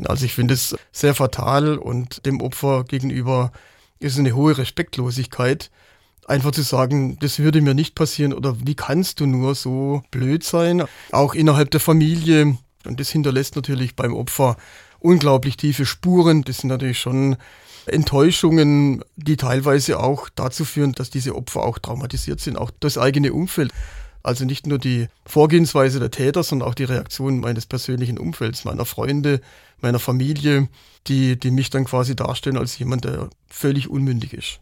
Also ich finde es sehr fatal und dem Opfer gegenüber ist es eine hohe Respektlosigkeit, einfach zu sagen, das würde mir nicht passieren oder wie kannst du nur so blöd sein? Auch innerhalb der Familie. Und das hinterlässt natürlich beim Opfer unglaublich tiefe Spuren. Das sind natürlich schon Enttäuschungen, die teilweise auch dazu führen, dass diese Opfer auch traumatisiert sind, auch das eigene Umfeld. Also nicht nur die Vorgehensweise der Täter, sondern auch die Reaktion meines persönlichen Umfelds, meiner Freunde, meiner Familie, die mich dann quasi darstellen als jemand, der völlig unmündig ist.